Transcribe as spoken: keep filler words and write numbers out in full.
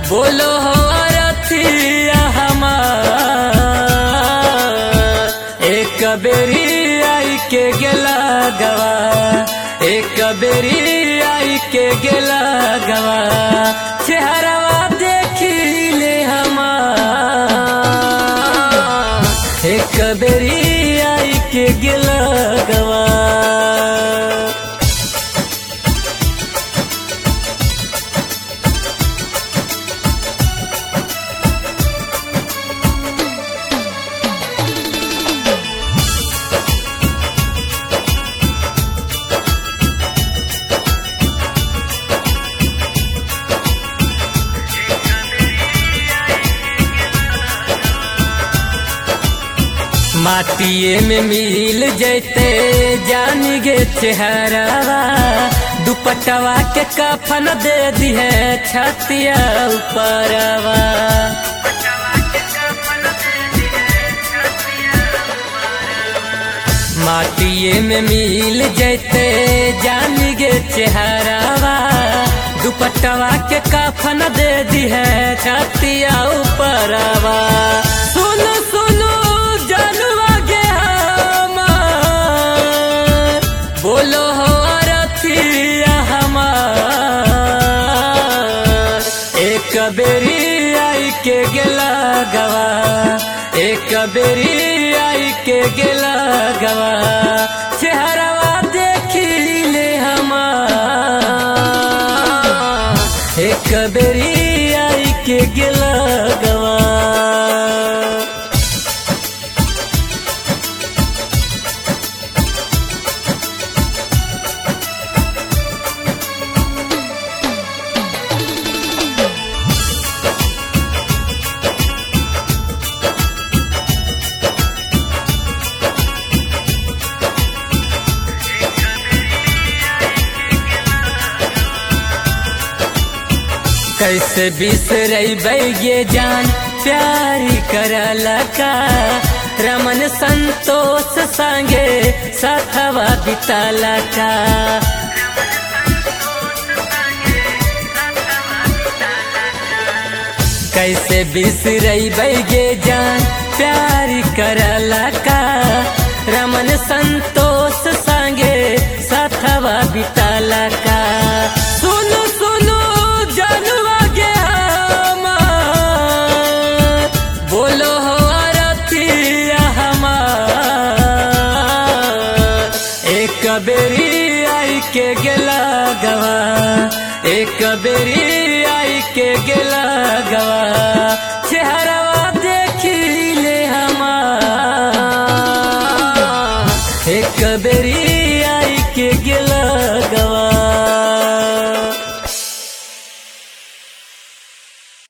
बोलो हो रथिया हमार एक बेरी आई के गेला गवा एक बेरी आई के गेला गवा चेहरावा देखी ले हमार एक बेरी आई के गेला गवा। माटिए में मिल जैते जान गे चेहरावा दुपट्टवा के कफन दे दी है छतिया ऊपरवा। माटिए में मिल जैते जान गे चेहरावा दुपट्टवा के कफन दे दी है छतिया ऊपरवा। सुनो सुनो जानवा गे हमार बोलो हो रथिया हमार एक बेरी आई के गेला गवा एक बेरी आई के गेला गवा चेहरावा देखी ले हमार एक बेरी आई के गेला गवा। कैसे बिसरैबै ये जान प्यारी करला का रमन संतोष संगे साथवा बिताला का। कैसे बिसरैबै ये जान प्यारी करला का रमन संतोष संगे साथवा बिताला का। सुनो सुनो जानवा गे हमार बोलो हो रथिया हमार एक बेरी आई के गेला गवा एक बेरी आई के गेला गवा चेहरा